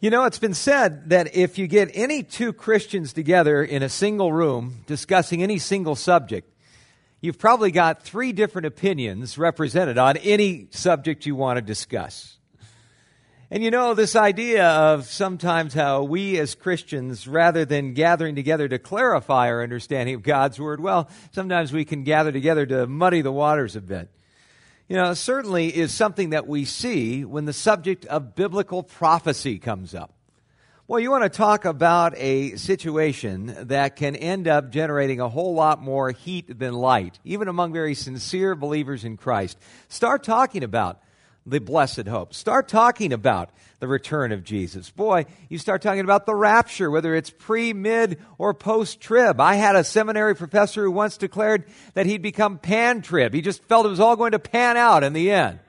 You know, it's been said that if you get any two Christians together in a single room discussing any single subject, you've probably got three different opinions represented on any subject you want to discuss. And you know, this idea of sometimes how we as Christians, rather than gathering together to clarify our understanding of God's Word, well, sometimes we can gather together to muddy the waters a bit. You know, certainly is something that we see when the subject of biblical prophecy comes up. Well, you want to talk about a situation that can end up generating a whole lot more heat than light, even among very sincere believers in Christ. Start talking about the blessed hope. Start talking about the return of Jesus. Boy, you start talking about the rapture, whether it's pre, mid, or post-trib. I had a seminary professor who once declared that he'd become pan-trib. He just felt it was all going to pan out in the end.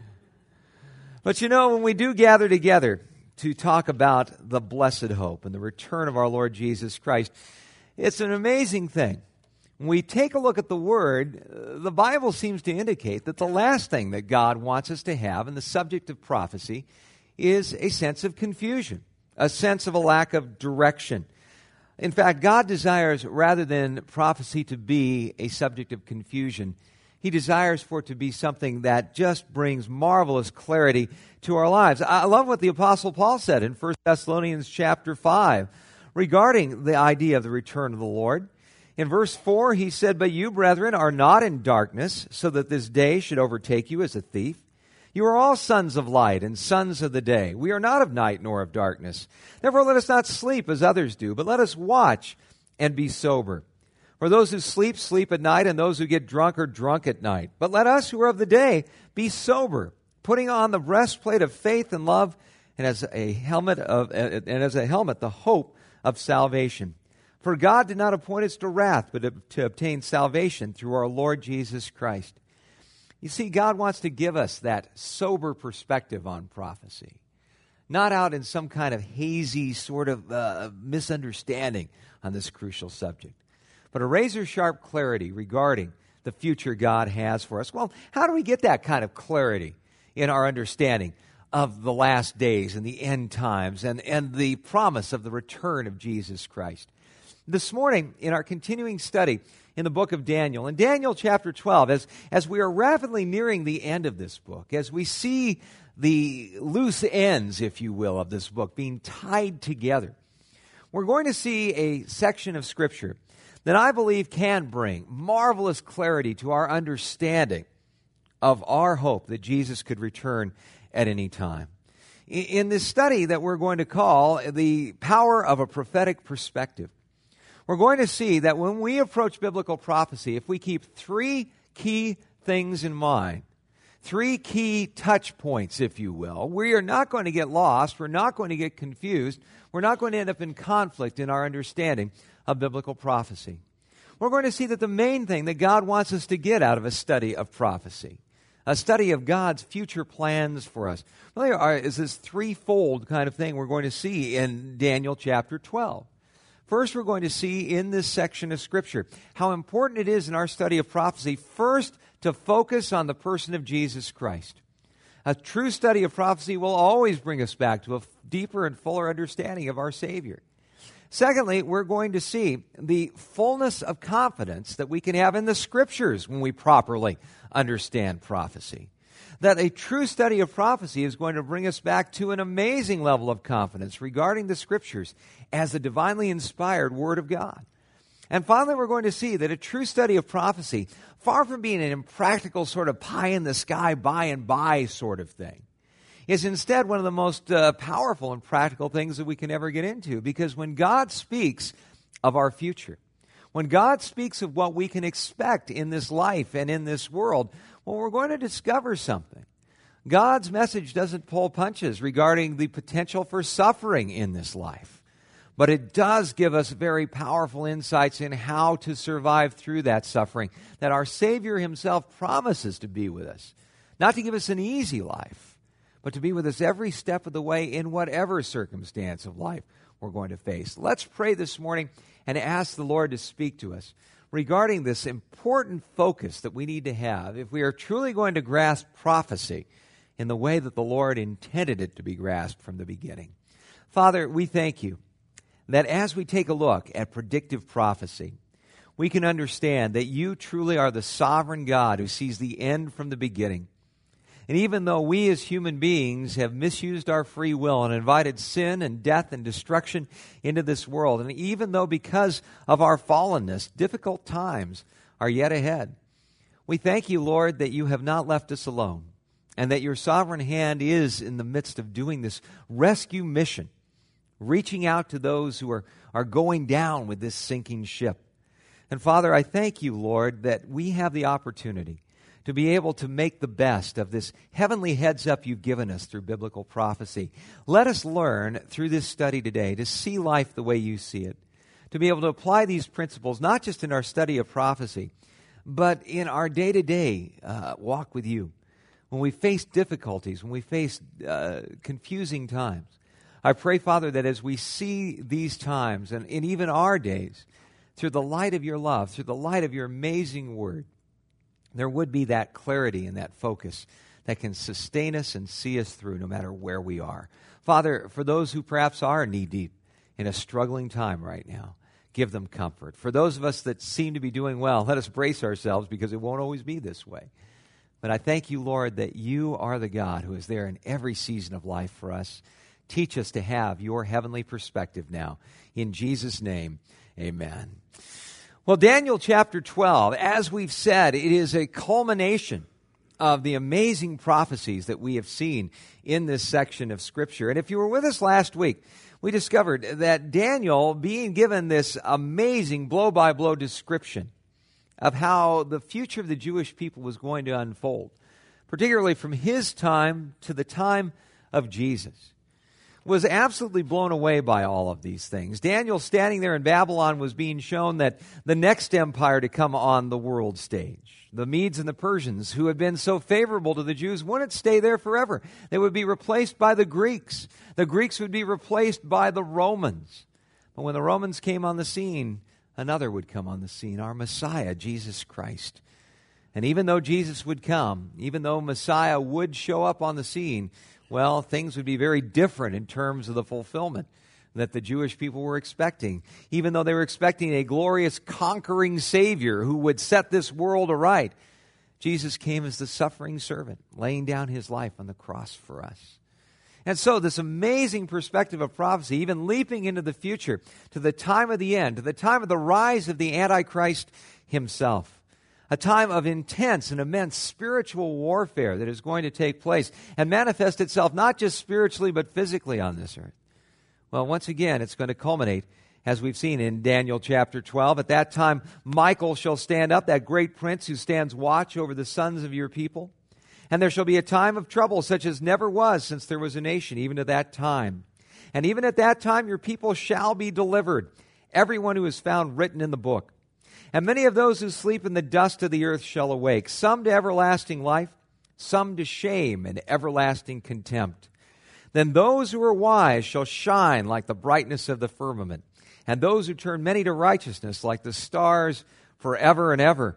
But you know, when we do gather together to talk about the blessed hope and the return of our Lord Jesus Christ, it's an amazing thing. When we take a look at the Word, the Bible seems to indicate that the last thing that God wants us to have in the subject of prophecy is a sense of confusion, a sense of a lack of direction. In fact, God desires, rather than prophecy to be a subject of confusion, He desires for it to be something that just brings marvelous clarity to our lives. I love what the Apostle Paul said in 1 Thessalonians chapter 5 regarding the idea of the return of the Lord. In verse 4, he said, "But you, brethren, are not in darkness, so that this day should overtake you as a thief. You are all sons of light and sons of the day. We are not of night nor of darkness. Therefore let us not sleep as others do, but let us watch and be sober. For those who sleep, sleep at night, and those who get drunk are drunk at night. But let us who are of the day be sober, putting on the breastplate of faith and love, and as a helmet the hope of salvation. For God did not appoint us to wrath, but to obtain salvation through our Lord Jesus Christ." You see, God wants to give us that sober perspective on prophecy, not out in some kind of hazy sort of misunderstanding on this crucial subject, but a razor-sharp clarity regarding the future God has for us. Well, how do we get that kind of clarity in our understanding of the last days and the end times and the promise of the return of Jesus Christ? This morning, in our continuing study in the book of Daniel, in Daniel chapter 12, as we are rapidly nearing the end of this book, as we see the loose ends, if you will, of this book being tied together, we're going to see a section of Scripture that I believe can bring marvelous clarity to our understanding of our hope that Jesus could return at any time. In this study that we're going to call The Power of a Prophetic Perspective, we're going to see that when we approach biblical prophecy, if we keep three key things in mind, three key touch points, if you will, we are not going to get lost, we're not going to get confused, we're not going to end up in conflict in our understanding of biblical prophecy. We're going to see that the main thing that God wants us to get out of a study of prophecy, a study of God's future plans for us, is this threefold kind of thing we're going to see in Daniel chapter 12. First, we're going to see in this section of Scripture how important it is in our study of prophecy, first, to focus on the person of Jesus Christ. A true study of prophecy will always bring us back to a deeper and fuller understanding of our Savior. Secondly, we're going to see the fullness of confidence that we can have in the Scriptures when we properly understand prophecy. That a true study of prophecy is going to bring us back to an amazing level of confidence regarding the Scriptures as the divinely inspired Word of God. And finally, we're going to see that a true study of prophecy, far from being an impractical sort of pie-in-the-sky, by-and-by sort of thing, is instead one of the most powerful and practical things that we can ever get into. Because when God speaks of our future, when God speaks of what we can expect in this life and in this world, well, we're going to discover something. God's message doesn't pull punches regarding the potential for suffering in this life. But it does give us very powerful insights in how to survive through that suffering, that our Savior Himself promises to be with us. Not to give us an easy life, but to be with us every step of the way in whatever circumstance of life we're going to face. Let's pray this morning and ask the Lord to speak to us regarding this important focus that we need to have if we are truly going to grasp prophecy in the way that the Lord intended it to be grasped from the beginning. Father, we thank you that as we take a look at predictive prophecy, we can understand that you truly are the sovereign God who sees the end from the beginning. And even though we as human beings have misused our free will and invited sin and death and destruction into this world, and even though because of our fallenness, difficult times are yet ahead, we thank you, Lord, that you have not left us alone and that your sovereign hand is in the midst of doing this rescue mission, reaching out to those who are going down with this sinking ship. And Father, I thank you, Lord, that we have the opportunity to be able to make the best of this heavenly heads up you've given us through biblical prophecy. Let us learn through this study today to see life the way you see it, to be able to apply these principles not just in our study of prophecy, but in our day-to-day walk with you. When we face difficulties, when we face confusing times, I pray, Father, that as we see these times and in even our days, through the light of your love, through the light of your amazing word, there would be that clarity and that focus that can sustain us and see us through no matter where we are. Father, for those who perhaps are knee-deep in a struggling time right now, give them comfort. For those of us that seem to be doing well, let us brace ourselves because it won't always be this way. But I thank you, Lord, that you are the God who is there in every season of life for us. Teach us to have your heavenly perspective now. In Jesus' name, amen. Well, Daniel chapter 12, as we've said, it is a culmination of the amazing prophecies that we have seen in this section of Scripture. And if you were with us last week, we discovered that Daniel, being given this amazing blow-by-blow description of how the future of the Jewish people was going to unfold, particularly from his time to the time of Jesus, was absolutely blown away by all of these things. Daniel, standing there in Babylon, was being shown that the next empire to come on the world stage, the Medes and the Persians, who had been so favorable to the Jews, wouldn't stay there forever. They would be replaced by the Greeks. The Greeks would be replaced by the Romans. But when the Romans came on the scene, another would come on the scene, our Messiah, Jesus Christ. And even though Jesus would come, even though Messiah would show up on the scene, well, things would be very different in terms of the fulfillment that the Jewish people were expecting. Even though they were expecting a glorious conquering Savior who would set this world aright, Jesus came as the suffering servant, laying down his life on the cross for us. And so this amazing perspective of prophecy, even leaping into the future, to the time of the end, to the time of the rise of the Antichrist himself, a time of intense and immense spiritual warfare that is going to take place and manifest itself not just spiritually but physically on this earth. Well, once again, it's going to culminate, as we've seen in Daniel chapter 12. At that time, Michael shall stand up, that great prince who stands watch over the sons of your people. And there shall be a time of trouble such as never was since there was a nation, even at that time. And even at that time your people shall be delivered, everyone who is found written in the book. And many of those who sleep in the dust of the earth shall awake, some to everlasting life, some to shame and everlasting contempt. Then those who are wise shall shine like the brightness of the firmament, and those who turn many to righteousness like the stars forever and ever.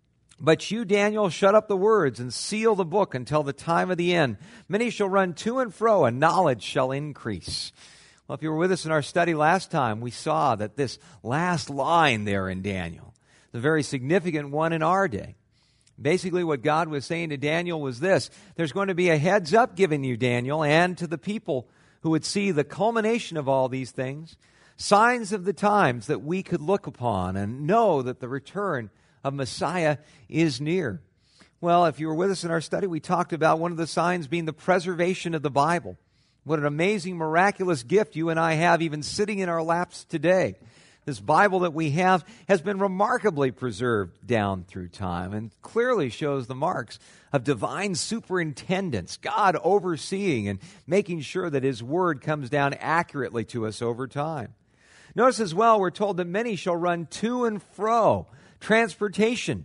But you, Daniel, shut up the words and seal the book until the time of the end. Many shall run to and fro, and knowledge shall increase. Well, if you were with us in our study last time, we saw that this last line there in Daniel, the very significant one in our day. Basically, what God was saying to Daniel was this: there's going to be a heads up given you, Daniel, and to the people who would see the culmination of all these things, signs of the times that we could look upon and know that the return of Messiah is near. Well, if you were with us in our study, we talked about one of the signs being the preservation of the Bible. What an amazing, miraculous gift you and I have even sitting in our laps today. This Bible that we have has been remarkably preserved down through time and clearly shows the marks of divine superintendence, God overseeing and making sure that His Word comes down accurately to us over time. Notice as well, we're told that many shall run to and fro. Transportation,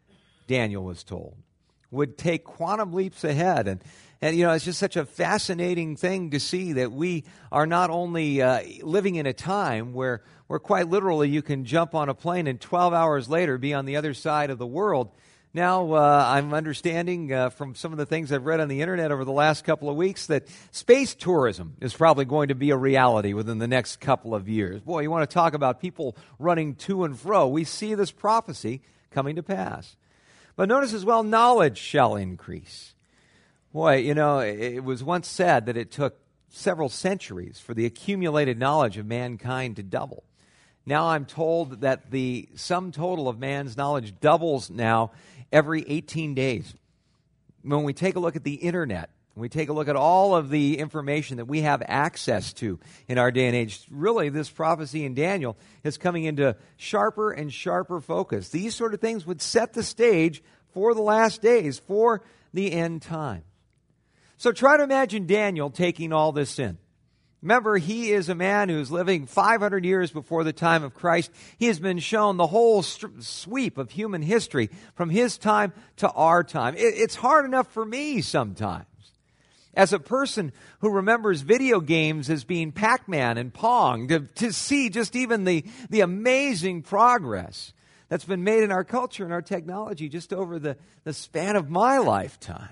Daniel was told, would take quantum leaps ahead. And you know, it's just such a fascinating thing to see that we are not only living in a time where quite literally you can jump on a plane and 12 hours later be on the other side of the world, Now, I'm understanding from some of the things I've read on the internet over the last couple of weeks that space tourism is probably going to be a reality within the next couple of years. Boy, you want to talk about people running to and fro. We see this prophecy coming to pass. But notice as well, knowledge shall increase. Boy, it was once said that it took several centuries for the accumulated knowledge of mankind to double. Now I'm told that the sum total of man's knowledge doubles now every 18 days. When we take a look at the internet, when we take a look at all of the information that we have access to in our day and age, really this prophecy in Daniel is coming into sharper and sharper focus. These sort of things would set the stage for the last days, for the end time. So try to imagine Daniel taking all this in. Remember, he is a man who's living 500 years before the time of Christ. He has been shown the whole sweep of human history from his time to our time. It's hard enough for me sometimes, as a person who remembers video games as being Pac-Man and Pong, to see just even the amazing progress that's been made in our culture and our technology just over the span of my lifetime.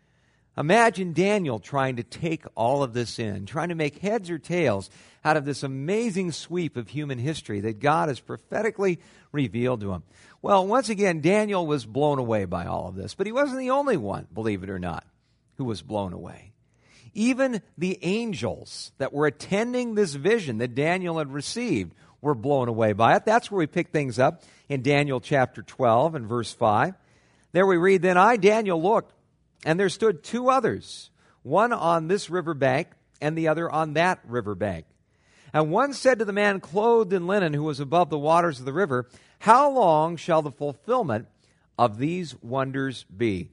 Imagine Daniel trying to take all of this in, trying to make heads or tails out of this amazing sweep of human history that God has prophetically revealed to him. Well, once again, Daniel was blown away by all of this, but he wasn't the only one, believe it or not, who was blown away. Even the angels that were attending this vision that Daniel had received were blown away by it. That's where we pick things up in Daniel chapter 12 and verse 5. There we read, "Then I, Daniel, looked, and there stood two others, one on this river bank and the other on that river bank. And one said to the man clothed in linen who was above the waters of the river, 'How long shall the fulfillment of these wonders be?'"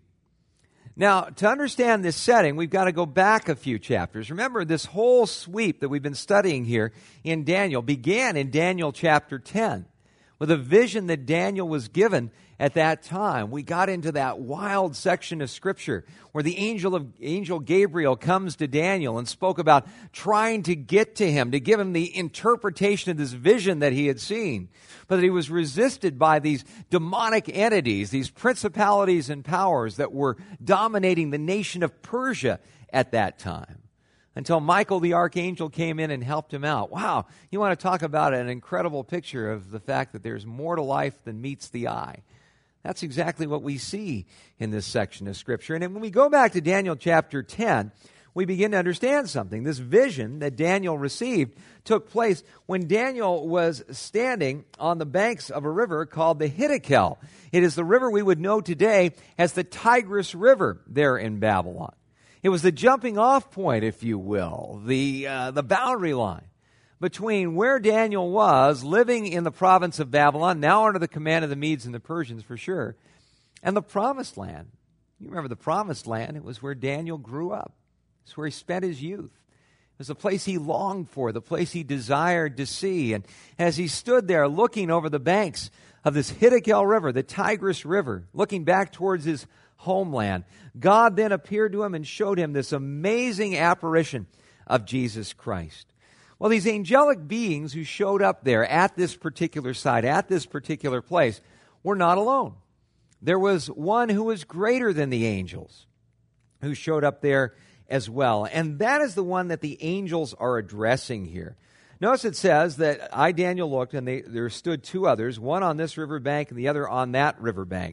Now, to understand this setting, we've got to go back a few chapters. Remember, this whole sweep that we've been studying here in Daniel began in Daniel chapter 10 with a vision that Daniel was given at that time. We got into that wild section of Scripture where the angel Gabriel comes to Daniel and spoke about trying to get to him, to give him the interpretation of this vision that he had seen, but that he was resisted by these demonic entities, these principalities and powers that were dominating the nation of Persia at that time, until Michael the archangel came in and helped him out. Wow, you want to talk about an incredible picture of the fact that there's more to life than meets the eye. That's exactly what we see in this section of Scripture. And when we go back to Daniel chapter 10, we begin to understand something. This vision that Daniel received took place when Daniel was standing on the banks of a river called the Hiddekel. It is the river we would know today as the Tigris River there in Babylon. It was the jumping off point, if you will, the boundary line between where Daniel was living in the province of Babylon, now under the command of the Medes and the Persians for sure, and the Promised Land. You remember the Promised Land? It was where Daniel grew up. It's where he spent his youth. It was the place he longed for, the place he desired to see. And as he stood there looking over the banks of this Hiddekel River, the Tigris River, looking back towards his homeland, God then appeared to him and showed him this amazing apparition of Jesus Christ. Well, these angelic beings who showed up there at this particular site, at this particular place, were not alone. There was one who was greater than the angels who showed up there as well. And that is the one that the angels are addressing here. Notice it says that I, Daniel, looked, and there stood two others, one on this river bank and the other on that river bank.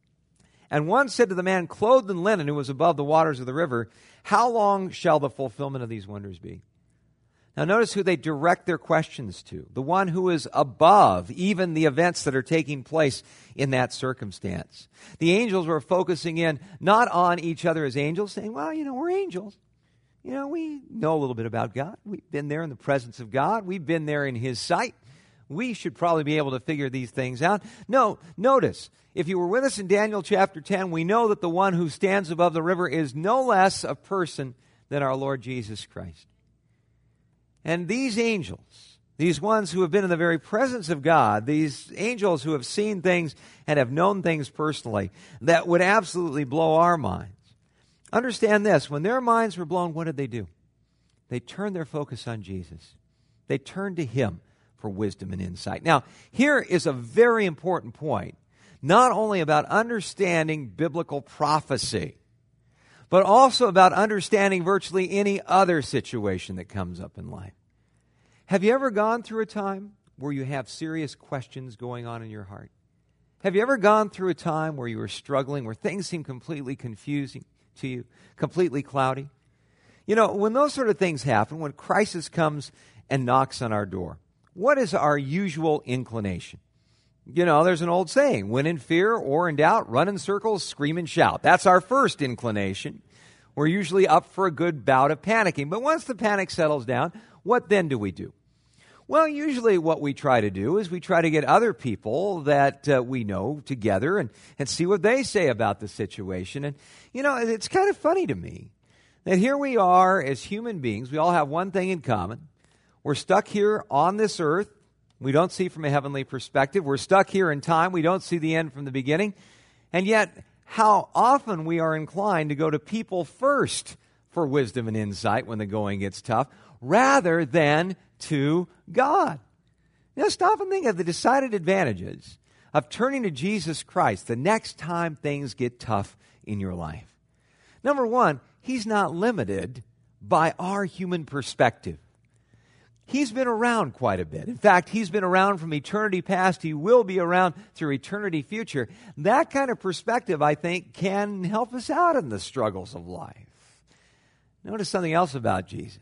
And one said to the man clothed in linen who was above the waters of the river, "How long shall the fulfillment of these wonders be?" Now notice who they direct their questions to. The one who is above even the events that are taking place in that circumstance. The angels were focusing in not on each other as angels, saying, well, we're angels. We know a little bit about God. We've been there in the presence of God. We've been there in His sight. We should probably be able to figure these things out. No, notice, if you were with us in Daniel chapter 10, we know that the one who stands above the river is no less a person than our Lord Jesus Christ. And these angels, these ones who have been in the very presence of God, these angels who have seen things and have known things personally that would absolutely blow our minds. Understand this, when their minds were blown, what did they do? They turned their focus on Jesus. They turned to Him for wisdom and insight. Now, here is a very important point. not only about understanding biblical prophecy, but also about understanding virtually any other situation that comes up in life. Have you ever gone through a time where you have serious questions going on in your heart? Have you ever gone through a time where you were struggling, where things seem completely confusing to you, completely cloudy? You know, when those sort of things happen, when crisis comes and knocks on our door, what is our usual inclination? You know, there's an old saying, when in fear or in doubt, run in circles, scream and shout. That's our first inclination. We're usually up for a good bout of panicking. But once the panic settles down, what then do we do? Well, usually what we try to do is we try to get other people that we know together and see what they say about the situation. And, you know, it's kind of funny to me that here we are as human beings. We all have one thing in common. We're stuck here on this earth. We don't see from a heavenly perspective. We're stuck here in time. We don't see the end from the beginning. And yet, how often we are inclined to go to people first for wisdom and insight when the going gets tough, rather than to God. Now stop and think of the decided advantages of turning to Jesus Christ the next time things get tough in your life. Number one, He's not limited by our human perspective. He's been around quite a bit. In fact, He's been around from eternity past. He will be around through eternity future. That kind of perspective, I think, can help us out in the struggles of life. Notice something else about Jesus.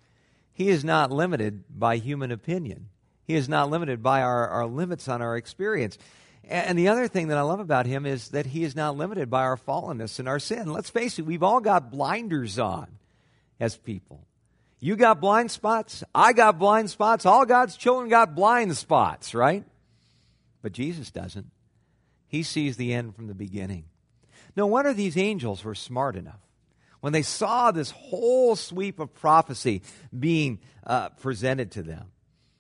He is not limited by human opinion. He is not limited by our limits on our experience. And the other thing that I love about Him is that He is not limited by our fallenness and our sin. Let's face it, we've all got blinders on as people. You got blind spots. I got blind spots. All God's children got blind spots, right? But Jesus doesn't. He sees the end from the beginning. No wonder these angels were smart enough. When they saw this whole sweep of prophecy being presented to them,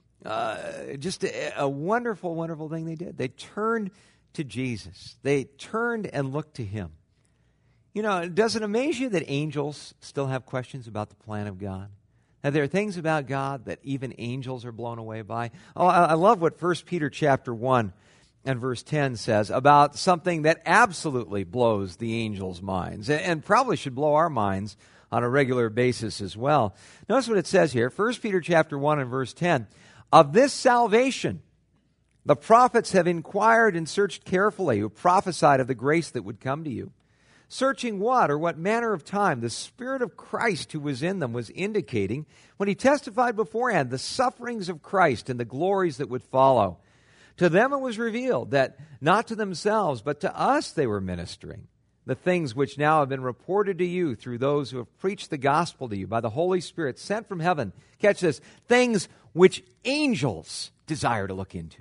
just a wonderful, wonderful thing they did. They turned to Jesus. They turned and looked to Him. You know, does it amaze you that angels still have questions about the plan of God? Now, there are things about God that even angels are blown away by. Oh, I love what 1 Peter chapter 1 and verse 10 says about something that absolutely blows the angels' minds and probably should blow our minds on a regular basis as well. Notice what it says here, 1 Peter chapter 1 and verse 10. Of this salvation, the prophets have inquired and searched carefully, who prophesied of the grace that would come to you. Searching what or what manner of time the Spirit of Christ who was in them was indicating when He testified beforehand the sufferings of Christ and the glories that would follow. To them it was revealed that not to themselves, but to us they were ministering the things which now have been reported to you through those who have preached the gospel to you by the Holy Spirit sent from heaven. Catch this, things which angels desire to look into.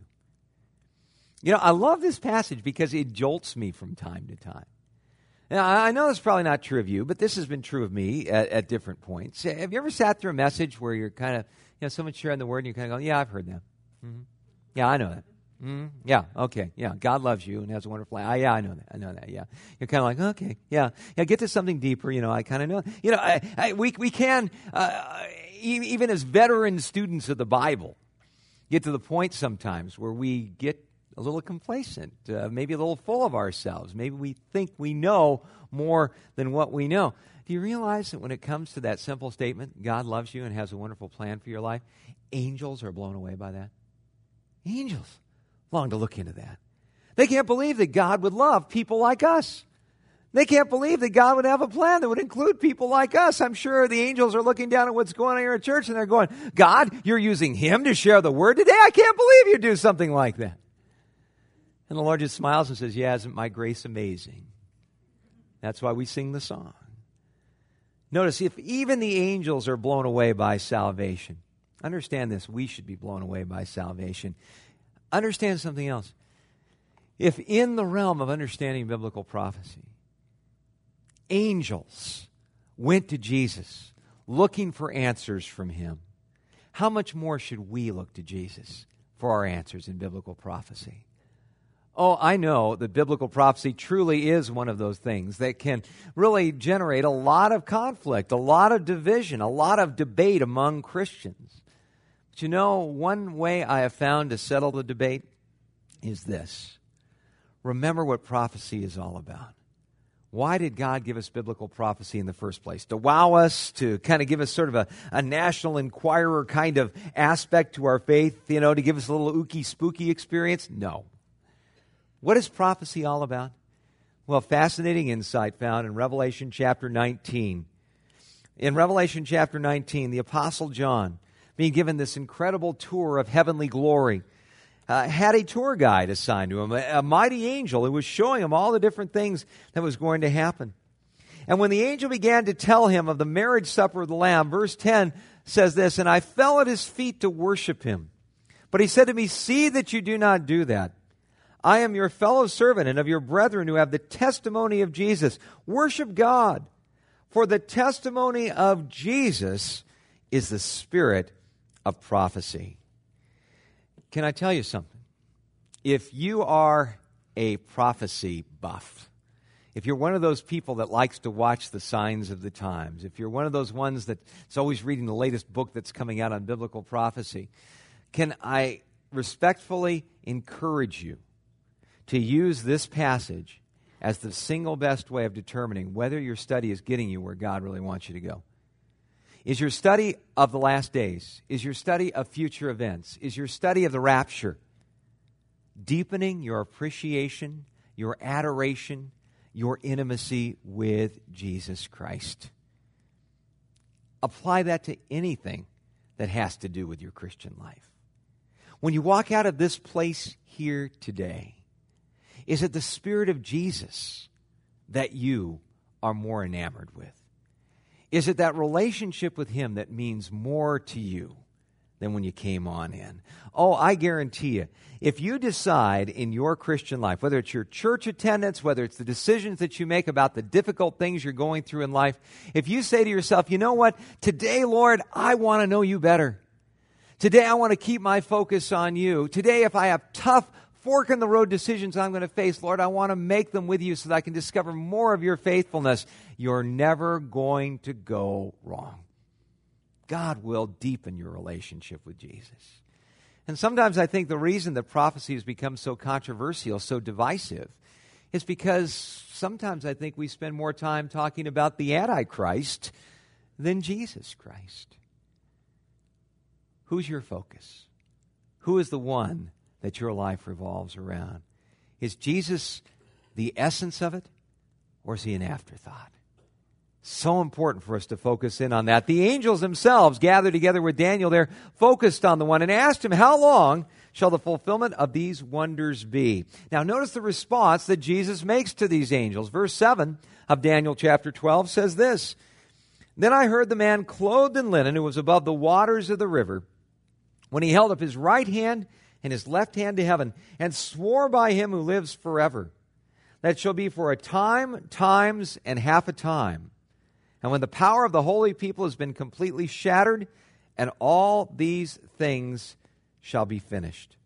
You know, I love this passage because it jolts me from time to time. Now, I know it's probably not true of you, but this has been true of me at different points. Have you ever sat through a message where you're kind of, you know, someone's sharing the word and you're kind of going, yeah, I've heard that. Mm-hmm. Yeah, I know that. Mm-hmm. Yeah, okay, yeah. God loves you and has a wonderful life. Yeah, I know that, yeah. You're kind of like, okay, yeah. Get to something deeper, you know, I kind of know. You know, we can, even as veteran students of the Bible, get to the point sometimes where we get a little complacent, maybe a little full of ourselves. Maybe we think we know more than what we know. Do you realize that when it comes to that simple statement, God loves you and has a wonderful plan for your life, angels are blown away by that? Angels long to look into that. They can't believe that God would love people like us. They can't believe that God would have a plan that would include people like us. I'm sure the angels are looking down at what's going on here at church and they're going, God, you're using Him to share the word today? I can't believe you do something like that. And the Lord just smiles and says, yeah, isn't my grace amazing? That's why we sing the song. Notice, if even the angels are blown away by salvation, understand this, we should be blown away by salvation. Understand something else. If in the realm of understanding biblical prophecy, angels went to Jesus looking for answers from Him, how much more should we look to Jesus for our answers in biblical prophecy? Oh, I know that biblical prophecy truly is one of those things that can really generate a lot of conflict, a lot of division, a lot of debate among Christians. But you know, one way I have found to settle the debate is this. remember what prophecy is all about. Why did God give us biblical prophecy in the first place? To wow us, to kind of give us sort of a National Enquirer kind of aspect to our faith, to give us a little ooky spooky experience? No. What is prophecy all about? Well, fascinating insight found in Revelation chapter 19. In Revelation chapter 19, the Apostle John, being given this incredible tour of heavenly glory, had a tour guide assigned to him, a mighty angel who was showing him all the different things that was going to happen. And when the angel began to tell him of the marriage supper of the Lamb, verse 10 says this, "And I fell at his feet to worship him. But he said to me, 'See that you do not do that. I am your fellow servant and of your brethren who have the testimony of Jesus. Worship God, for the testimony of Jesus is the spirit of prophecy.'" Can I tell you something? If you are a prophecy buff, if you're one of those people that likes to watch the signs of the times, if you're one of those ones that's always reading the latest book that's coming out on biblical prophecy, can I respectfully encourage you to use this passage as the single best way of determining whether your study is getting you where God really wants you to go? Is your study of the last days, is your study of future events, is your study of the rapture deepening your appreciation, your adoration, your intimacy with Jesus Christ? Apply that to anything that has to do with your Christian life. When you walk out of this place here today, is it the Spirit of Jesus that you are more enamored with? Is it that relationship with Him that means more to you than when you came on in? Oh, I guarantee you, if you decide in your Christian life, whether it's your church attendance, whether it's the decisions that you make about the difficult things you're going through in life, if you say to yourself, you know what, today, Lord, I want to know you better. Today, I want to keep my focus on you. Today, if I have tough fork in the road decisions I'm going to face, Lord, I want to make them with you so that I can discover more of your faithfulness. You're never going to go wrong. God will deepen your relationship with Jesus. And sometimes I think the reason that prophecy has become so controversial, so divisive, is because sometimes I think we spend more time talking about the Antichrist than Jesus Christ. Who's your focus? Who is the one that your life revolves around? Is Jesus the essence of it, or is He an afterthought? So important for us to focus in on that. The angels themselves gathered together with Daniel there, focused on the one, and asked him, how long shall the fulfillment of these wonders be? Now notice the response that Jesus makes to these angels. Verse 7 of Daniel chapter 12 says this, "Then I heard the man clothed in linen who was above the waters of the river, when he held up his right hand and his left hand to heaven, and swore by him who lives forever, that it shall be for a time, times, and half a time. And when the power of the holy people has been completely shattered, and all these things shall be finished."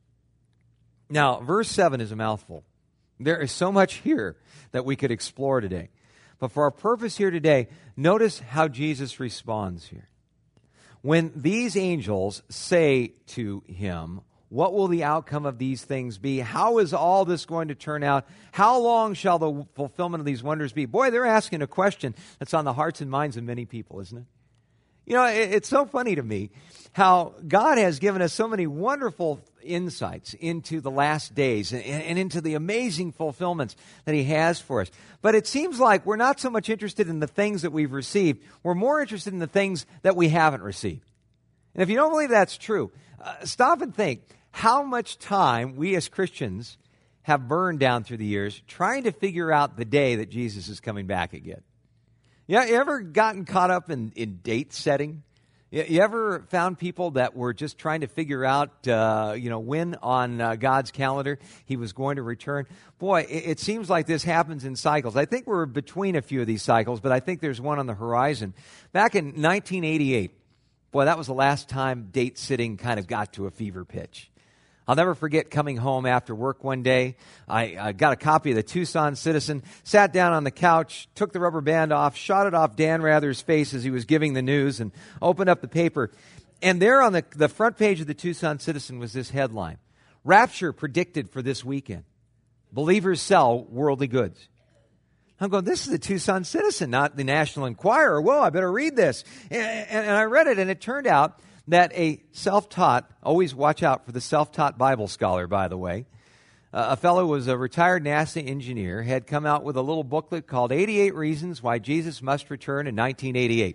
Now, verse 7 is a mouthful. There is so much here that we could explore today. But for our purpose here today, notice how Jesus responds here. When these angels say to him, what will the outcome of these things be? How is all this going to turn out? How long shall the fulfillment of these wonders be? Boy, they're asking a question that's on the hearts and minds of many people, isn't it? You know, it's so funny to me how God has given us so many wonderful insights into the last days and into the amazing fulfillments that He has for us. But it seems like we're not so much interested in the things that we've received. We're more interested in the things that we haven't received. And if you don't believe that's true, stop and think how much time we as Christians have burned down through the years trying to figure out the day that Jesus is coming back again. Yeah, you ever gotten caught up in date setting? You ever found people that were just trying to figure out, when on God's calendar He was going to return? Boy, it seems like this happens in cycles. I think we're between a few of these cycles, but I think there's one on the horizon. Back in 1988, boy, that was the last time date sitting kind of got to a fever pitch. I'll never forget coming home after work one day. I got a copy of the Tucson Citizen, sat down on the couch, took the rubber band off, shot it off Dan Rather's face as he was giving the news, and opened up the paper. And there on the front page of the Tucson Citizen was this headline, "Rapture predicted for this weekend." Believers sell worldly goods. I'm going, this is the Tucson Citizen, not the National Enquirer. Whoa, I better read this. And I read it, and it turned out that a self-taught, always watch out for the self-taught Bible scholar, by the way, a fellow who was a retired NASA engineer, had come out with a little booklet called 88 Reasons Why Jesus Must Return in 1988.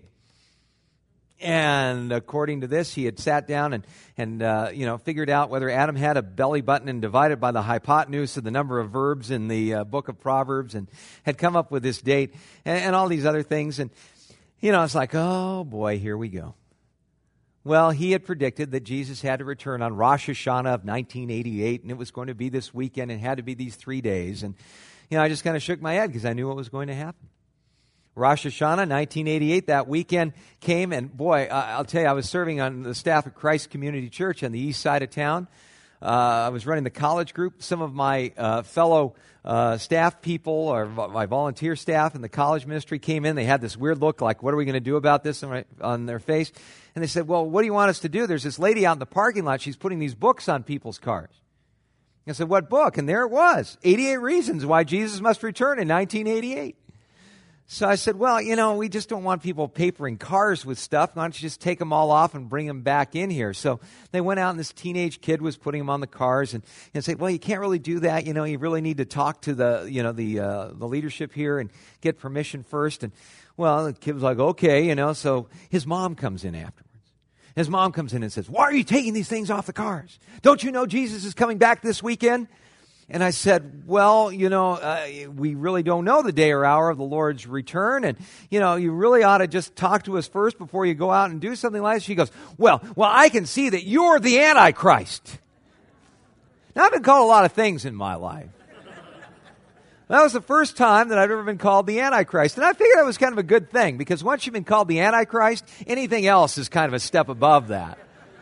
And according to this, he had sat down and figured out whether Adam had a belly button and divided by the hypotenuse of the number of verbs in the book of Proverbs, and had come up with this date and all these other things. And, it's like, oh boy, here we go. Well, he had predicted that Jesus had to return on Rosh Hashanah of 1988, and it was going to be this weekend, and had to be these 3 days. And, I just kind of shook my head because I knew what was going to happen. Rosh Hashanah, 1988, that weekend came, and boy, I'll tell you, I was serving on the staff at Christ Community Church on the east side of town. I was running the college group. Some of my fellow staff people, or my volunteer staff in the college ministry, came in. They had this weird look like, what are we going to do about this, on their face? And they said, well, what do you want us to do? There's this lady out in the parking lot. She's putting these books on people's cars. I said, what book? And there it was, 88 Reasons Why Jesus Must Return in 1988. So I said, well, we just don't want people papering cars with stuff. Why don't you just take them all off and bring them back in here? So they went out, and this teenage kid was putting them on the cars, and said, well, you can't really do that. You really need to talk to the leadership here and get permission first. And, well, the kid was like, okay, so his mom comes in afterwards. His mom comes in and says, why are you taking these things off the cars? Don't you know Jesus is coming back this weekend? And I said, well, we really don't know the day or hour of the Lord's return. And, you really ought to just talk to us first before you go out and do something like this. She goes, well, I can see that you're the Antichrist. Now, I've been called a lot of things in my life. That was the first time that I've ever been called the Antichrist. And I figured that was kind of a good thing, because once you've been called the Antichrist, anything else is kind of a step above that.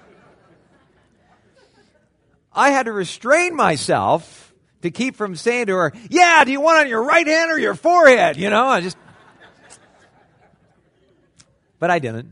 I had to restrain myself to keep from saying to her, yeah, do you want it on your right hand or your forehead? But I didn't.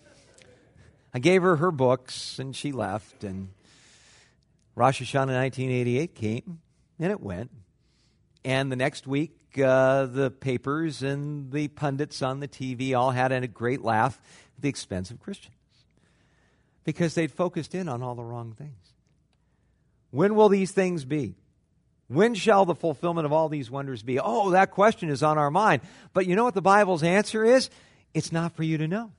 I gave her her books, and she left, and Rosh Hashanah 1988 came, and it went. And the next week, the papers and the pundits on the TV all had a great laugh at the expense of Christians, because they'd focused in on all the wrong things. When will these things be? When shall the fulfillment of all these wonders be? Oh, that question is on our mind. But you know what the Bible's answer is? It's not for you to know.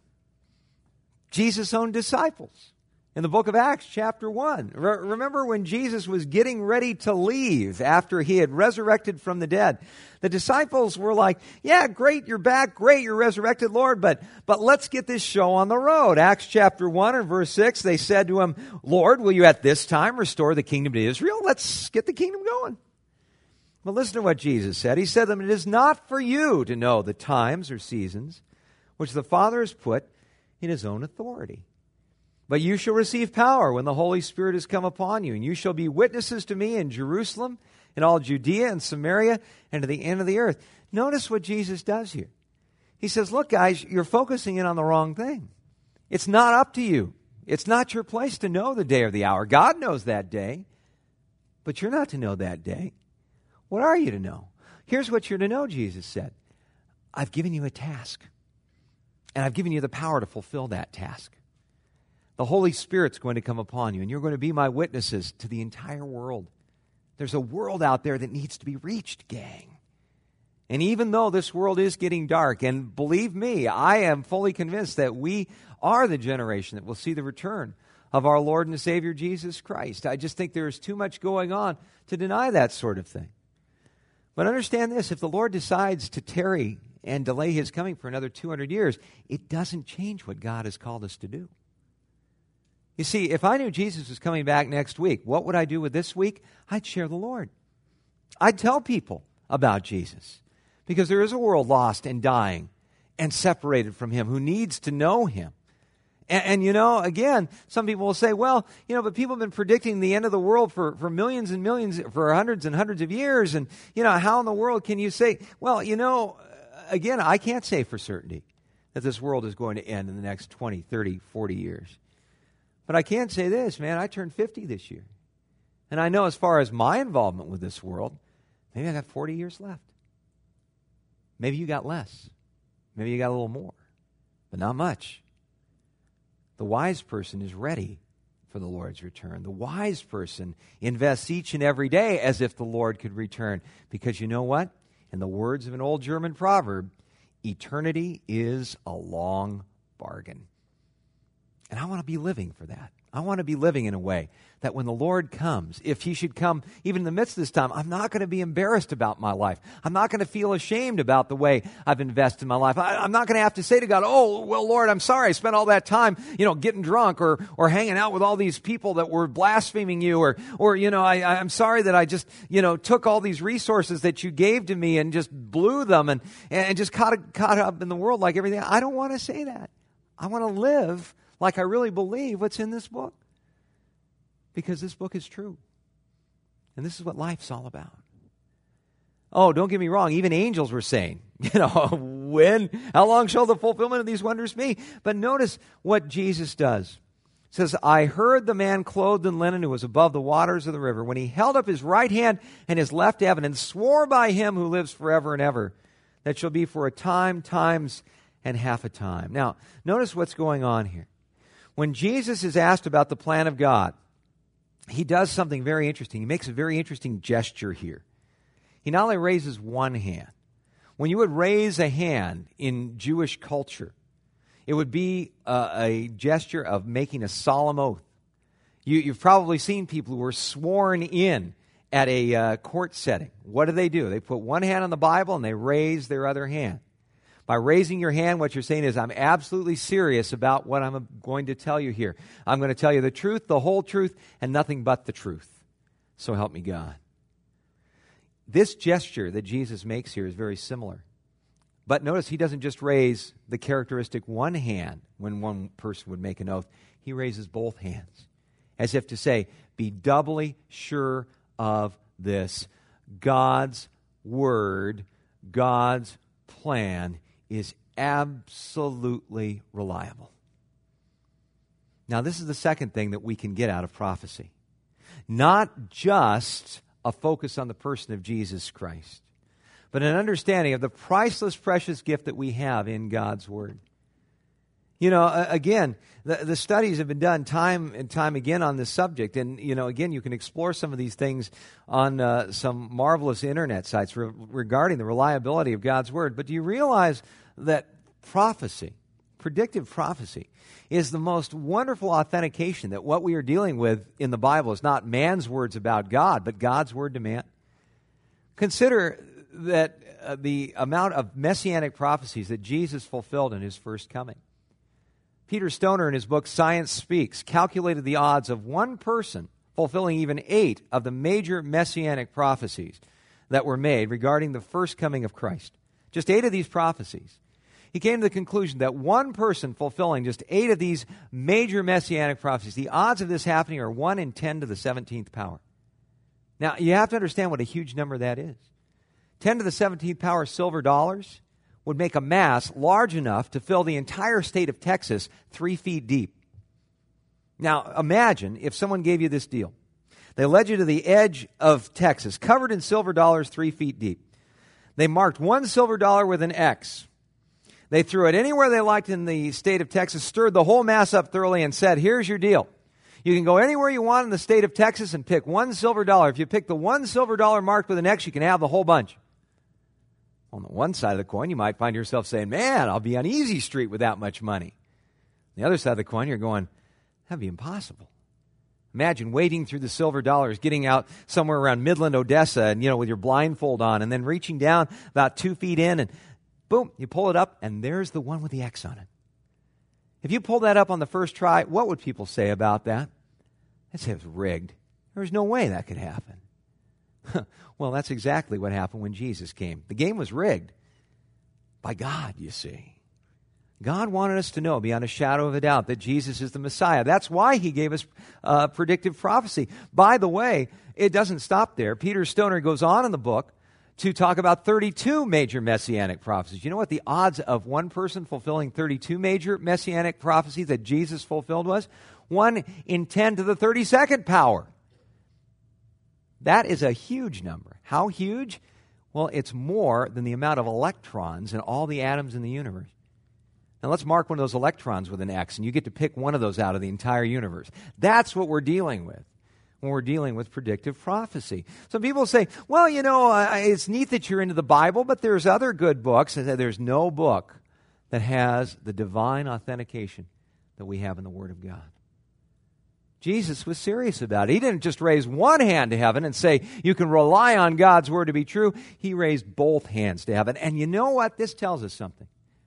Jesus' own disciples in the book of Acts, chapter 1. Remember when Jesus was getting ready to leave after he had resurrected from the dead? The disciples were like, yeah, great, you're back. Great, you're resurrected, Lord. But let's get this show on the road. Acts chapter 1 and verse 6, they said to him, Lord, will you at this time restore the kingdom to Israel? Let's get the kingdom going. Well, listen to what Jesus said. He said to them, it is not for you to know the times or seasons which the Father has put in his own authority. But you shall receive power when the Holy Spirit has come upon you, and you shall be witnesses to me in Jerusalem, in all Judea and Samaria, and to the end of the earth. Notice what Jesus does here. He says, look, guys, you're focusing in on the wrong thing. It's not up to you. It's not your place to know the day or the hour. God knows that day, but you're not to know that day. What are you to know? Here's what you're to know, Jesus said. I've given you a task, and I've given you the power to fulfill that task. The Holy Spirit's going to come upon you, and you're going to be my witnesses to the entire world. There's a world out there that needs to be reached, gang. And even though this world is getting dark, and believe me, I am fully convinced that we are the generation that will see the return of our Lord and Savior Jesus Christ. I just think there is too much going on to deny that sort of thing. But understand this, if the Lord decides to tarry and delay his coming for another 200 years, it doesn't change what God has called us to do. You see, if I knew Jesus was coming back next week, what would I do with this week? I'd share the Lord. I'd tell people about Jesus, because there is a world lost and dying and separated from him who needs to know him. And again, some people will say, well, but people have been predicting the end of the world for millions and millions, for hundreds and hundreds of years. And, how in the world can you say, well, again, I can't say for certainty that this world is going to end in the next 20, 30, 40 years. But I can say this, man, I turned 50 this year. And I know as far as my involvement with this world, Maybe I got 40 years left. Maybe you got less. Maybe you got a little more, but not much. The wise person is ready for the Lord's return. The wise person invests each and every day as if the Lord could return. Because you know what? In the words of an old German proverb, eternity is a long bargain. And I want to be living for that. I want to be living in a way that when the Lord comes, if He should come even in the midst of this time, I'm not going to be embarrassed about my life. I'm not going to feel ashamed about the way I've invested in my life. I'm not going to have to say to God, oh, well, Lord, I'm sorry I spent all that time, getting drunk or hanging out with all these people that were blaspheming you or I'm sorry that I just, took all these resources that you gave to me and just blew them and just caught up in the world like everything. I don't want to say that. I want to live like I really believe what's in this book. Because this book is true. And this is what life's all about. Oh, don't get me wrong. Even angels were saying, how long shall the fulfillment of these wonders be? But notice what Jesus does. It says, I heard the man clothed in linen who was above the waters of the river, when he held up his right hand and his left to heaven and swore by him who lives forever and ever, that shall be for a time, times, and half a time. Now, notice what's going on here. When Jesus is asked about the plan of God, He does something very interesting. He makes a very interesting gesture here. He not only raises one hand. When you would raise a hand in Jewish culture, it would be a gesture of making a solemn oath. You've probably seen people who were sworn in at a court setting. What do? They put one hand on the Bible and they raise their other hand. By raising your hand, what you're saying is, I'm absolutely serious about what I'm going to tell you here. I'm going to tell you the truth, the whole truth, and nothing but the truth. So help me God. This gesture that Jesus makes here is very similar. But notice He doesn't just raise the characteristic one hand when one person would make an oath. He raises both hands, as if to say, be doubly sure of this. God's word, God's plan is absolutely reliable. Now, this is the second thing that we can get out of prophecy. Not just a focus on the person of Jesus Christ, but an understanding of the priceless, precious gift that we have in God's Word. Again, the studies have been done time and time again on this subject. And, again, you can explore some of these things on some marvelous internet sites regarding the reliability of God's Word. But do you realize that prophecy, predictive prophecy, is the most wonderful authentication that what we are dealing with in the Bible is not man's words about God, but God's word to man? Consider that the amount of messianic prophecies that Jesus fulfilled in His first coming. Peter Stoner, in his book Science Speaks, calculated the odds of one person fulfilling even 8 of the major messianic prophecies that were made regarding the first coming of Christ. Just 8 of these prophecies. He came to the conclusion that one person fulfilling just 8 of these major messianic prophecies, the odds of this happening are 1 in 10 to the 17th power. Now, you have to understand what a huge number that is. 10 to the 17th power silver dollars would make a mass large enough to fill the entire state of Texas 3 feet deep. Now, imagine if someone gave you this deal. They led you to the edge of Texas, covered in silver dollars 3 feet deep. They marked one silver dollar with an X. They threw it anywhere they liked in the state of Texas, stirred the whole mass up thoroughly, and said, here's your deal. You can go anywhere you want in the state of Texas and pick one silver dollar. If you pick the one silver dollar marked with an X, you can have the whole bunch. On the one side of the coin, you might find yourself saying, man, I'll be on easy street with that much money. On the other side of the coin, you're going, that'd be impossible. Imagine wading through the silver dollars, getting out somewhere around Midland, Odessa, and with your blindfold on, and then reaching down about 2 feet in, and boom, you pull it up, and there's the one with the X on it. If you pull that up on the first try, what would people say about that? They'd say it was rigged. There was no way that could happen. Well, that's exactly what happened when Jesus came. The game was rigged by God, you see. God wanted us to know beyond a shadow of a doubt that Jesus is the Messiah. That's why He gave us predictive prophecy. By the way, it doesn't stop there. Peter Stoner goes on in the book to talk about 32 major messianic prophecies. You know what the odds of one person fulfilling 32 major messianic prophecies that Jesus fulfilled was? 1 in 10 to the 32nd power. That is a huge number. How huge? Well, it's more than the amount of electrons in all the atoms in the universe. Now let's mark one of those electrons with an X, and you get to pick one of those out of the entire universe. That's what we're dealing with when we're dealing with predictive prophecy. Some people say, well, it's neat that you're into the Bible, but there's other good books. And there's no book that has the divine authentication that we have in the Word of God. Jesus was serious about it. He didn't just raise one hand to heaven and say, you can rely on God's Word to be true. He raised both hands to heaven. And you know what? This tells us something.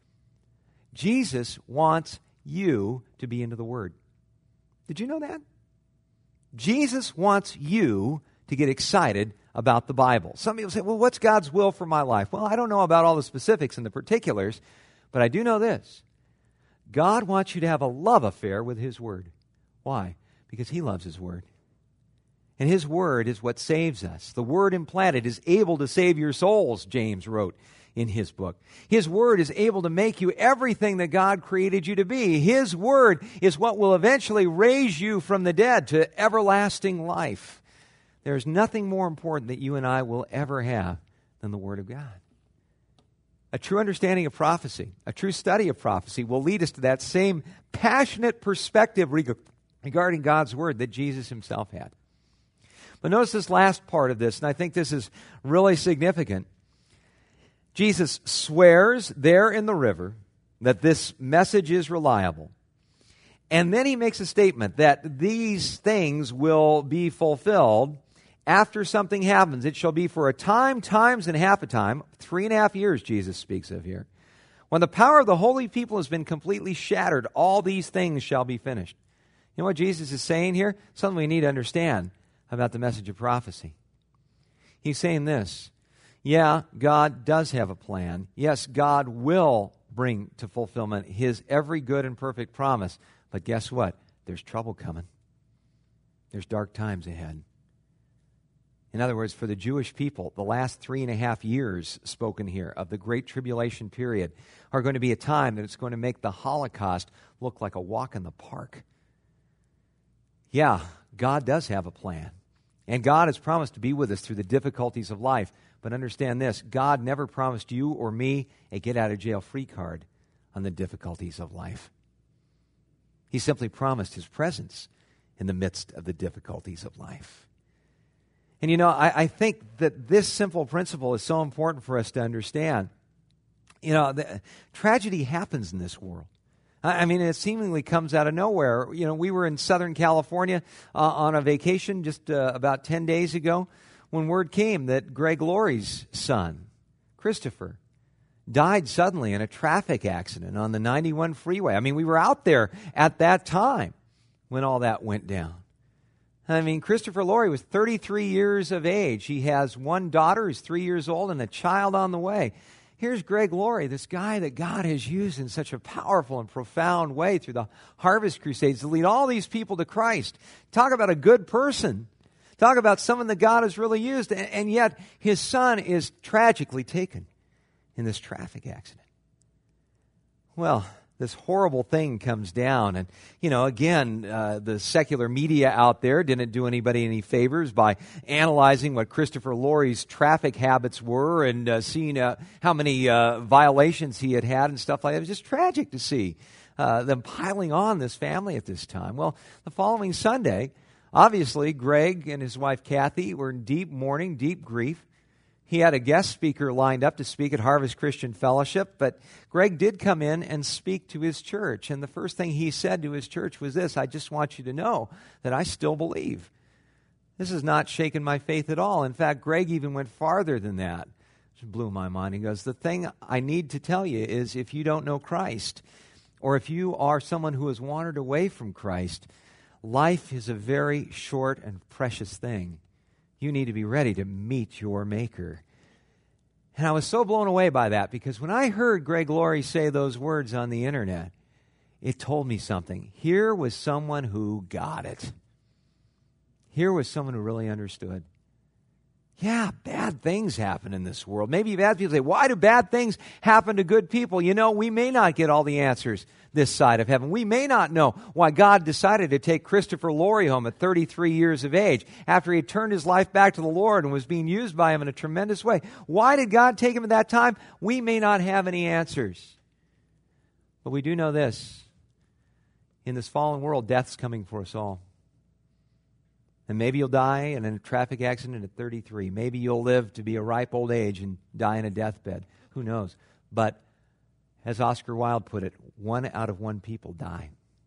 Jesus wants you to be into the Word. Did you know that? Jesus wants you to get excited about the Bible. Some people say, well, what's God's will for my life? Well, I don't know about all the specifics and the particulars, but I do know this. God wants you to have a love affair with His Word. Why? Because He loves His Word. And His Word is what saves us. The Word implanted is able to save your souls, James wrote in his book. His Word is able to make you everything that God created you to be. His Word is what will eventually raise you from the dead to everlasting life. There's nothing more important that you and I will ever have than the Word of God. A true understanding of prophecy, a true study of prophecy will lead us to that same passionate perspective regarding God's Word that Jesus Himself had. But notice this last part of this, and I think this is really significant. Jesus swears there in the river that this message is reliable. And then He makes a statement that these things will be fulfilled after something happens. It shall be for a time, times, and half a time. 3.5 years Jesus speaks of here. When the power of the holy people has been completely shattered, all these things shall be finished. You know what Jesus is saying here? Something we need to understand about the message of prophecy. He's saying this. Yeah, God does have a plan. Yes, God will bring to fulfillment His every good and perfect promise. But guess what? There's trouble coming. There's dark times ahead. In other words, for the Jewish people, the last 3.5 years spoken here of the Great Tribulation period are going to be a time that it's going to make the Holocaust look like a walk in the park. Yeah, God does have a plan. And God has promised to be with us through the difficulties of life. But understand this, God never promised you or me a get-out-of-jail-free card on the difficulties of life. He simply promised His presence in the midst of the difficulties of life. And I think that this simple principle is so important for us to understand. Tragedy happens in this world. I mean, it seemingly comes out of nowhere. We were in Southern California on a vacation just about 10 days ago when word came that Greg Laurie's son, Christopher, died suddenly in a traffic accident on the 91 freeway. I mean, we were out there at that time when all that went down. I mean, Christopher Laurie was 33 years of age. He has one daughter who's 3 years old and a child on the way. Here's Greg Laurie, this guy that God has used in such a powerful and profound way through the Harvest Crusades to lead all these people to Christ. Talk about a good person. Talk about someone that God has really used. And yet, his son is tragically taken in this traffic accident. Well, this horrible thing comes down. And, again, the secular media out there didn't do anybody any favors by analyzing what Christopher Laurie's traffic habits were and seeing how many violations he had and stuff like that. It was just tragic to see them piling on this family at this time. Well, the following Sunday, obviously, Greg and his wife Kathy were in deep mourning, deep grief. He had a guest speaker lined up to speak at Harvest Christian Fellowship, but Greg did come in and speak to his church. And the first thing he said to his church was this: I just want you to know that I still believe. This has not shaken my faith at all. In fact, Greg even went farther than that. It blew my mind. He goes, the thing I need to tell you is if you don't know Christ, or if you are someone who has wandered away from Christ, life is a very short and precious thing. You need to be ready to meet your Maker. And I was so blown away by that, because when I heard Greg Laurie say those words on the internet, it told me something. Here was someone who got it. Here was someone who really understood. Yeah, bad things happen in this world. Maybe you've had people say, why do bad things happen to good people? You know, we may not get all the answers this side of heaven. We may not know why God decided to take Christopher Laurie home at 33 years of age after he had turned his life back to the Lord and was being used by him in a tremendous way. Why did God take him at that time? We may not have any answers. But we do know this. In this fallen world, death's coming for us all. And maybe you'll die in a traffic accident at 33. Maybe you'll live to be a ripe old age and die in a deathbed. Who knows? But as Oscar Wilde put it, 1 out of 1 people die.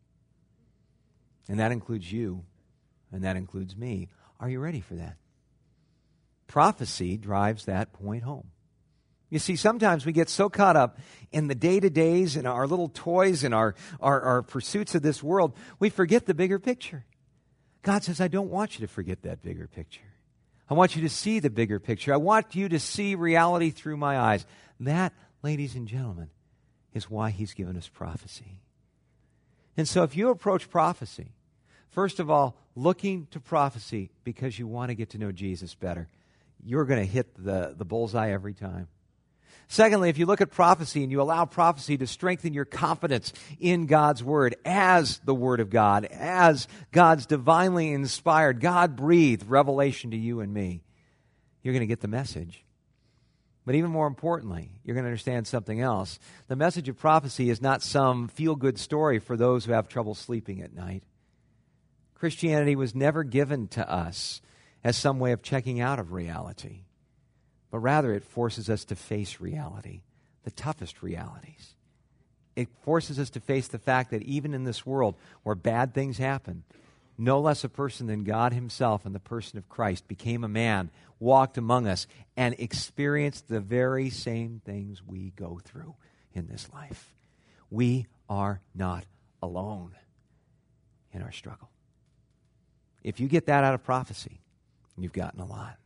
And that includes you, and that includes me. Are you ready for that? Prophecy drives that point home. You see, sometimes we get so caught up in the day-to-days and our little toys and our pursuits of this world, we forget the bigger picture. God says, I don't want you to forget that bigger picture. I want you to see the bigger picture. I want you to see reality through my eyes. That, ladies and gentlemen, is why He's given us prophecy. And so if you approach prophecy, first of all, looking to prophecy because you want to get to know Jesus better, you're going to hit the bullseye every time. Secondly, if you look at prophecy and you allow prophecy to strengthen your confidence in God's Word as the Word of God, as God's divinely inspired, God-breathed revelation to you and me, you're going to get the message. But even more importantly, you're going to understand something else. The message of prophecy is not some feel-good story for those who have trouble sleeping at night. Christianity was never given to us as some way of checking out of reality. But rather, it forces us to face reality, the toughest realities. It forces us to face the fact that even in this world where bad things happen, no less a person than God Himself in the person of Christ became a man, walked among us, and experienced the very same things we go through in this life. We are not alone in our struggle. If you get that out of prophecy, you've gotten a lot.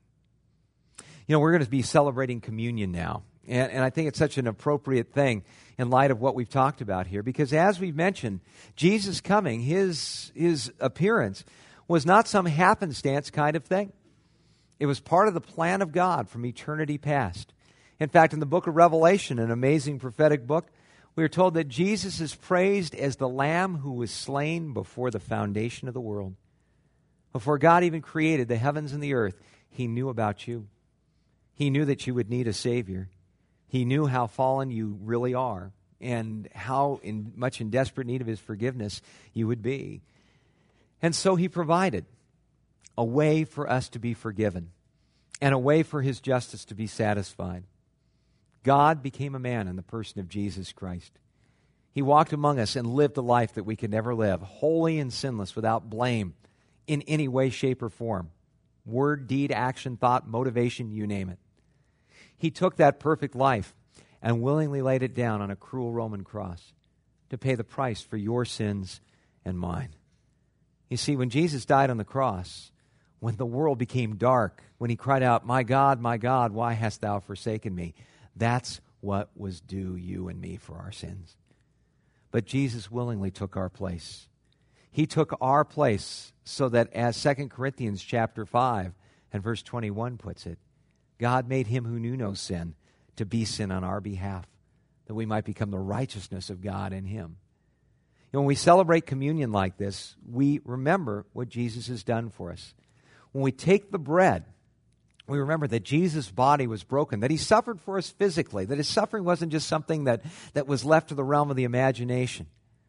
You know, we're going to be celebrating communion now. And I think it's such an appropriate thing in light of what we've talked about here. Because as we've mentioned, Jesus coming, His appearance, was not some happenstance kind of thing. It was part of the plan of God from eternity past. In fact, in the book of Revelation, an amazing prophetic book, we are told that Jesus is praised as the Lamb who was slain before the foundation of the world. Before God even created the heavens and the earth, He knew about you. He knew that you would need a Savior. He knew how fallen you really are and how much in desperate need of His forgiveness you would be. And so He provided a way for us to be forgiven and a way for His justice to be satisfied. God became a man in the person of Jesus Christ. He walked among us and lived a life that we could never live, holy and sinless, without blame in any way, shape, or form. Word, deed, action, thought, motivation, you name it. He took that perfect life and willingly laid it down on a cruel Roman cross to pay the price for your sins and mine. You see, when Jesus died on the cross, when the world became dark, when He cried out, my God, why hast Thou forsaken me?" That's what was due you and me for our sins. But Jesus willingly took our place. He took our place so that, as 2 Corinthians chapter 5 and verse 21 puts it, God made Him who knew no sin to be sin on our behalf, that we might become the righteousness of God in Him. You know, when we celebrate communion like this, we remember what Jesus has done for us. When we take the bread, we remember that Jesus' body was broken, that He suffered for us physically, that His suffering wasn't just something that was left to the realm of the imagination.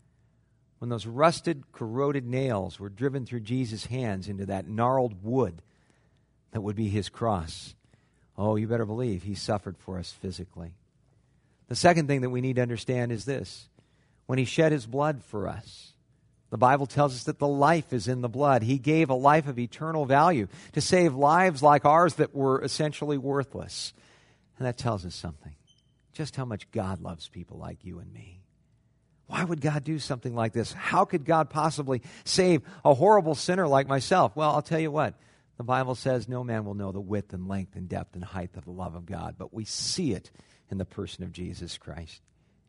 When those rusted, corroded nails were driven through Jesus' hands into that gnarled wood that would be His cross, oh, you better believe He suffered for us physically. The second thing that we need to understand is this. When He shed His blood for us, the Bible tells us that the life is in the blood. He gave a life of eternal value to save lives like ours that were essentially worthless. And that tells us something. Just how much God loves people like you and me. Why would God do something like this? How could God possibly save a horrible sinner like myself? Well, I'll tell you what. The Bible says no man will know the width and length and depth and height of the love of God, but we see it in the person of Jesus Christ.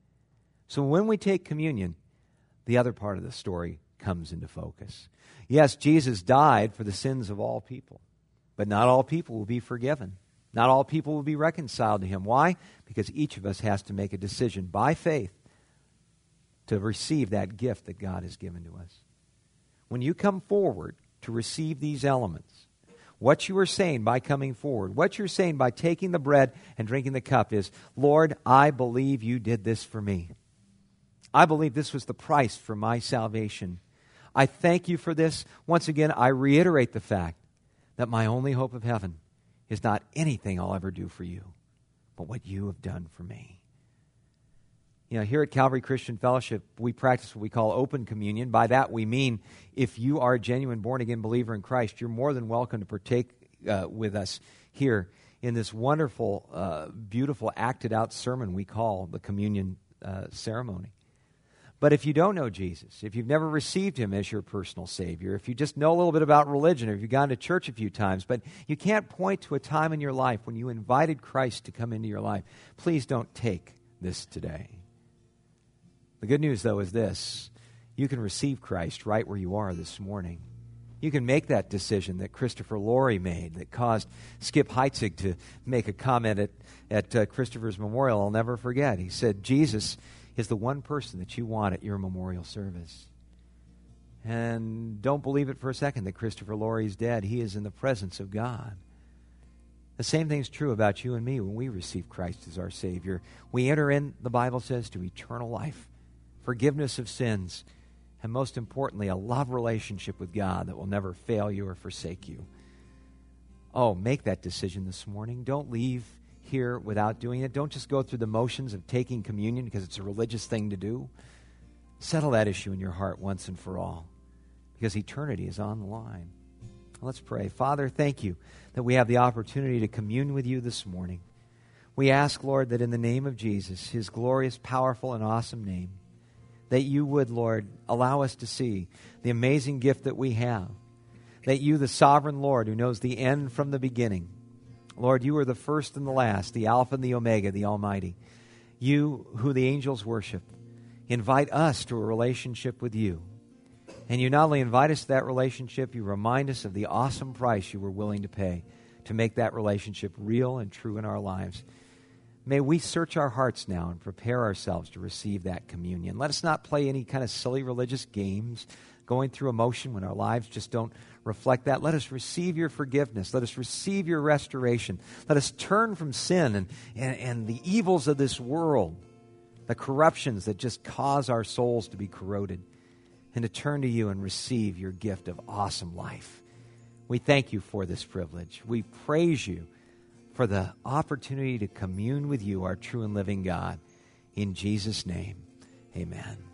So when we take communion, the other part of the story comes into focus. Yes, Jesus died for the sins of all people, But not all people will be forgiven. Not all people will be reconciled to him. Why? Because each of us has to make a decision by faith to receive that gift that God has given to us. When you come forward to receive these elements, what you are saying by coming forward, what you're saying by taking the bread and drinking the cup is, Lord, I believe you did this for me. I believe this was the price for my salvation. I thank you for this. Once again, I reiterate the fact that my only hope of heaven is not anything I'll ever do for you, but what you have done for me. You know, here at Calvary Christian Fellowship, we practice what we call open communion. By that we mean if you are a genuine born-again believer in Christ, you're more than welcome to partake with us here in this wonderful, beautiful, acted-out sermon we call the communion ceremony. But if you don't know Jesus, if you've never received him as your personal Savior, if you just know a little bit about religion, or if you've gone to church a few times, but you can't point to a time in your life when you invited Christ to come into your life, please don't take this today. The good news, though, is this. You can receive Christ right where you are this morning. You can make that decision that Christopher Laurie made that caused Skip Heitzig to make a comment at Christopher's memorial I'll never forget. He said, Jesus is the one person that you want at your memorial service. And don't believe it for a second that Christopher Laurie is dead. He is in the presence of God. The same thing is true about you and me when we receive Christ as our Savior. We enter in, the Bible says, to eternal life, forgiveness of sins, and most importantly, a love relationship with God that will never fail you or forsake you. Oh, make that decision this morning. Don't leave here without doing it. Don't just go through the motions of taking communion because it's a religious thing to do. Settle that issue in your heart once and for all, because eternity is on the line. Let's pray. Father, thank you that we have the opportunity to commune with you this morning. We ask, Lord, that in the name of Jesus, his glorious, powerful, and awesome name, that you would, Lord, allow us to see the amazing gift that we have, that you, the sovereign Lord, who knows the end from the beginning, Lord, you are the first and the last, the Alpha and the Omega, the Almighty. You, who the angels worship, invite us to a relationship with you. And you not only invite us to that relationship, you remind us of the awesome price you were willing to pay to make that relationship real and true in our lives. May we search our hearts now and prepare ourselves to receive that communion. Let us not play any kind of silly religious games, going through emotion when our lives just don't reflect that. Let us receive your forgiveness. Let us receive your restoration. Let us turn from sin and the evils of this world, the corruptions that just cause our souls to be corroded, and to turn to you and receive your gift of awesome life. We thank you for this privilege. We praise you for the opportunity to commune with you, our true and living God. In Jesus' name, amen.